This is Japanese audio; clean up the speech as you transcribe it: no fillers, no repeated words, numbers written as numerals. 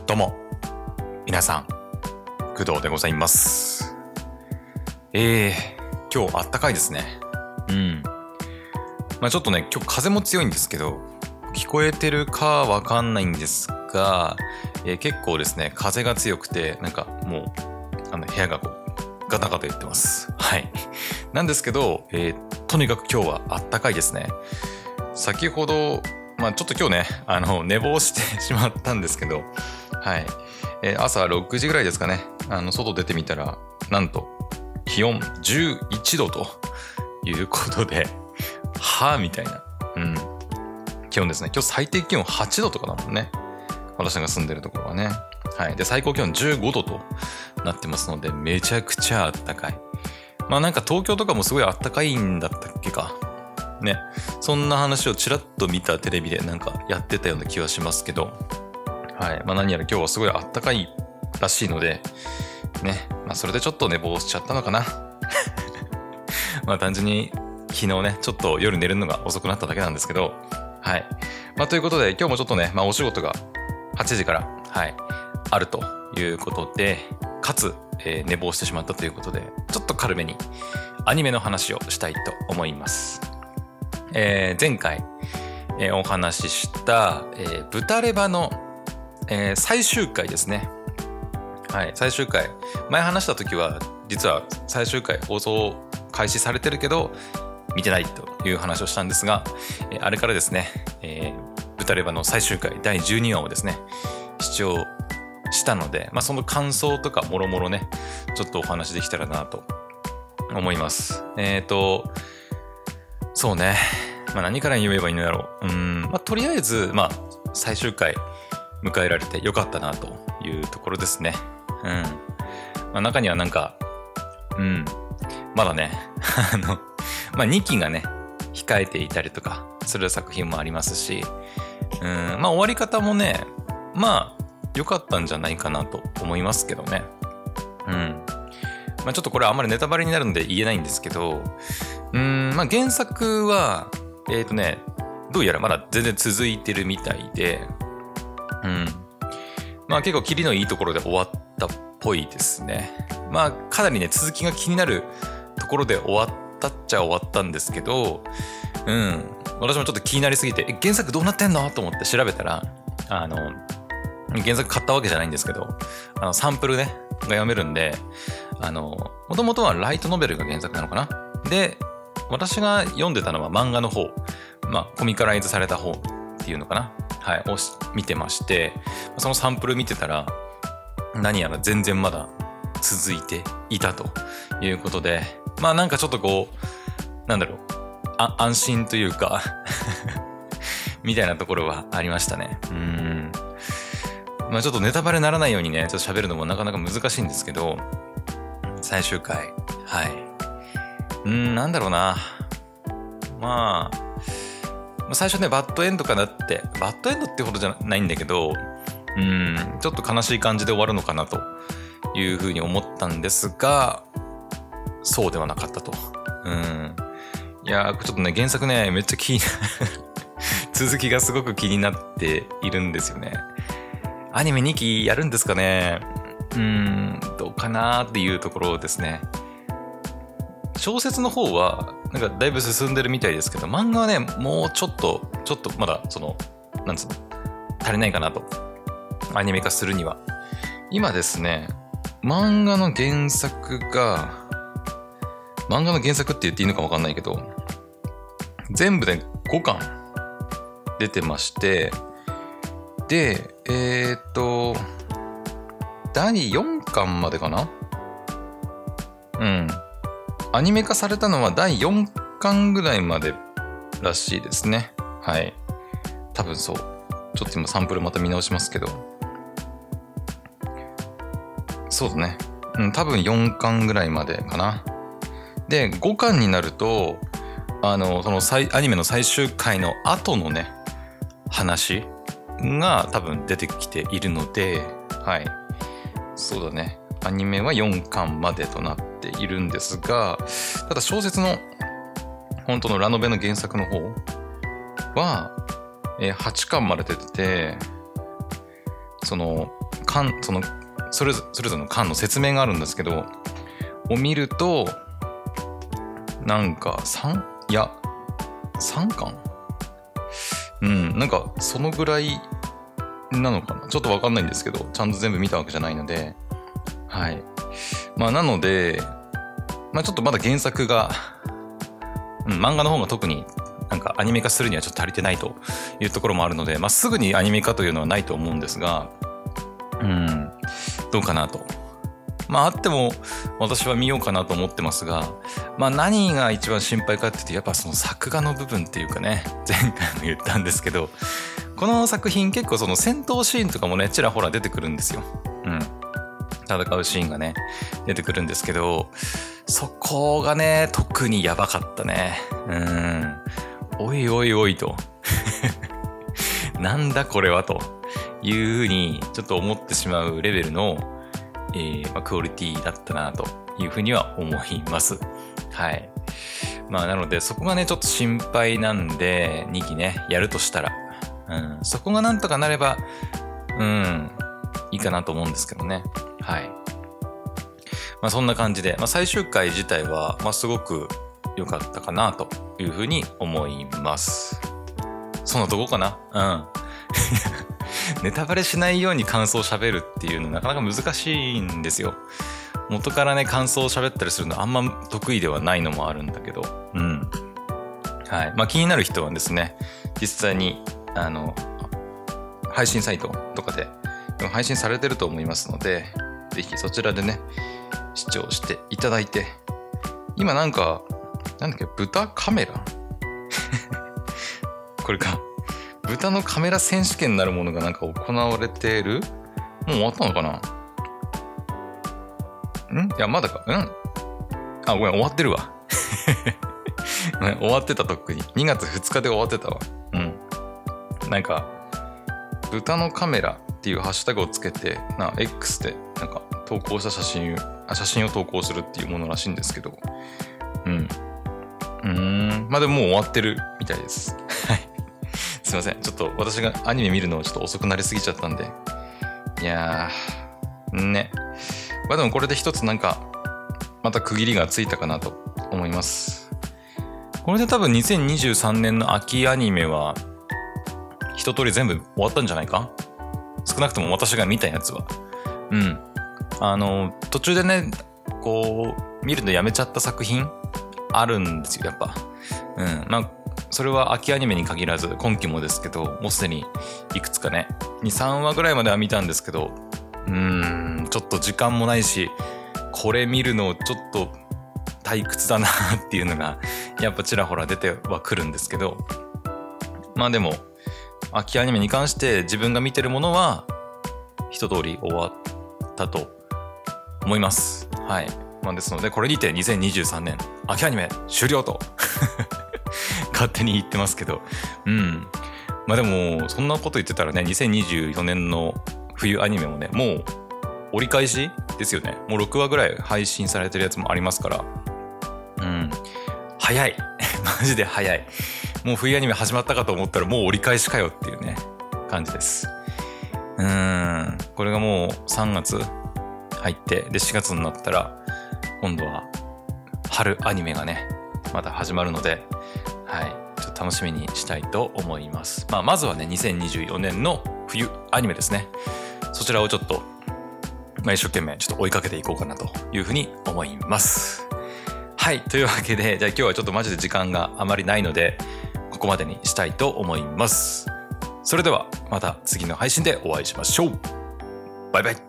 どうも皆さん、工藤でございます。今日あったかいですね。ちょっとね、今日風も強いんですけど、聞こえてるかわかんないんですが、結構ですね、風が強くて、なんかもう部屋がこうガタガタ言ってます。はい。なんですけど、とにかく今日はあったかいですね。先ほど、ちょっと今日ね、寝坊してしまったんですけど、はい。朝6時ぐらいですかね、外出てみたら、なんと、気温11度ということで、みたいな、気温ですね。今日最低気温8度とかだもんね。私が住んでるところはね。はい。で、最高気温15度となってますので、めちゃくちゃあったかい。なんか東京とかもすごいあったかいんだったっけか。ね。そんな話をちらっと見たテレビでなんかやってたような気はしますけど、はい。何やら今日はすごいあったかいらしいので、ね。それでちょっと寝坊しちゃったのかな。単純に昨日ね、ちょっと夜寝るのが遅くなっただけなんですけど、はい。ということで今日もちょっとね、お仕事が8時から、はい、あるということで、かつ、寝坊してしまったということで、ちょっと軽めにアニメの話をしたいと思います。前回、お話しした、ブタレバの、最終回ですね。はい、最終回。前話した時は、実は最終回放送開始されてるけど、見てないという話をしたんですが、あれからですね、ブタレバの最終回第12話をですね、視聴したので、その感想とかもろもろね、ちょっとお話できたらなと思います。そうね、何から言えばいいのだろう。とりあえず、最終回迎えられてよかったなというところですね。中にはなんか、まだね、2期がね、控えていたりとかする作品もありますし、終わり方もね、良かったんじゃないかなと思いますけどね。ちょっとこれあんまりネタバレになるんで言えないんですけど、原作は、どうやらまだ全然続いてるみたいで、結構キリのいいところで終わったっぽいですね。かなりね、続きが気になるところで終わったっちゃ終わったんですけど、私もちょっと気になりすぎて、原作どうなってんのと思って調べたら、原作買ったわけじゃないんですけど、サンプルね、が読めるんで、もともとはライトノベルが原作なのかな。で、私が読んでたのは漫画の方、コミカライズされた方っていうのかな。はい、を見てまして、そのサンプル見てたら、何やら全然まだ続いていたということで、なんかちょっとこう、安心というか、みたいなところはありましたね。ちょっとネタバレにならないようにね、ちょっと喋るのもなかなか難しいんですけど、最終回、はい。なんだろうな。最初ね、バッドエンドかなって、バッドエンドってほどじゃないんだけど、ちょっと悲しい感じで終わるのかなというふうに思ったんですが、そうではなかったと。いやー、ちょっとね、原作ね、めっちゃ続きがすごく気になっているんですよね。アニメ2期やるんですかね。どうかなーっていうところですね。小説の方はなんかだいぶ進んでるみたいですけど、漫画はね、もうちょっとまだ足りないかなと。アニメ化するには。今ですね、漫画の原作って言っていいのか分かんないけど、全部で5巻出てまして、で、第4巻までかな？アニメ化されたのは第4巻ぐらいまでらしいですね。はい。多分そう。ちょっと今サンプルまた見直しますけど。そうだね。多分4巻ぐらいまでかな。で、5巻になると、そのアニメの最終回の後のね、話が多分出てきているので、はい。そうだね。アニメは4巻までとなっているんですが、ただ小説の本当のラノベの原作の方は、8巻まで出てて、そのそれぞれの巻の説明があるんですけど、を見ると、なんか3巻なんかそのぐらいなのかな、ちょっとわかんないんですけど、ちゃんと全部見たわけじゃないので、はい。まあなので、まあちょっとまだ原作が、漫画の方が特になんかアニメ化するにはちょっと足りてないというところもあるので、まあすぐにアニメ化というのはないと思うんですが、どうかなと。まああっても私は見ようかなと思ってますが、まあ何が一番心配かっていうと、やっぱその作画の部分っていうかね、前回も言ったんですけど、この作品結構その戦闘シーンとかもね、ちらほら出てくるんですよ。戦うシーンがね、出てくるんですけど、そこがね、特にやばかったね。おいおいおいと。なんだこれはというふうにちょっと思ってしまうレベルの、クオリティだったなというふうには思います。はい。まあなのでそこがね、ちょっと心配なんで、2期ね、やるとしたら、そこがなんとかなれば、いいかなと思うんですけどね。はい。まあそんな感じで、まあ最終回自体は、まあすごく良かったかなというふうに思います。そんなとこかな。ネタバレしないように感想を喋るっていうのなかなか難しいんですよ。元からね、感想を喋ったりするのあんま得意ではないのもあるんだけど。はい。まあ気になる人はですね、実際に、配信サイトとかで配信されてると思いますので、ぜひそちらでね、視聴していただいて、今なんだっけ、豚カメラこれか。豚のカメラ選手権なるものがなんか行われてる？もう終わったのかな？いや、まだか。あ、ごめん、終わってるわ。終わってた、とっくに。2月2日で終わってたわ。なんか、豚のカメラっていうハッシュタグをつけて、X でなんか投稿した写真を投稿するっていうものらしいんですけど、まあでももう終わってるみたいです。はい。すいません。ちょっと私がアニメ見るのちょっと遅くなりすぎちゃったんで。いやー、ね。まあでもこれで一つなんか、また区切りがついたかなと思います。これで多分2023年の秋アニメは、一通り全部終わったんじゃないか？少なくとも私が見たやつは。途中でね、こう、見るのやめちゃった作品あるんですよ、やっぱ。まあ、それは秋アニメに限らず、今期もですけど、もうすでにいくつかね、2、3話ぐらいまでは見たんですけど、ちょっと時間もないし、これ見るのちょっと退屈だなっていうのが、やっぱちらほら出てはくるんですけど、まあでも、秋アニメに関して自分が見てるものは一通り終わったと思います。はい。まあですのでこれにて2023年秋アニメ終了と勝手に言ってますけど、まあでもそんなこと言ってたらね、2024年の冬アニメもね、もう折り返しですよね。もう6話ぐらい配信されてるやつもありますから、早いマジで早い。もう冬アニメ始まったかと思ったらもう折り返しかよっていうね感じです。これがもう3月入ってで4月になったら今度は春アニメがねまた始まるので、はい、ちょっと楽しみにしたいと思います。まずはね2024年の冬アニメですね。そちらをちょっと、一生懸命ちょっと追いかけていこうかなというふうに思います。はい、というわけで、じゃあ今日はちょっとマジで時間があまりないのでここまでにしたいと思います。それではまた次の配信でお会いしましょう。バイバイ。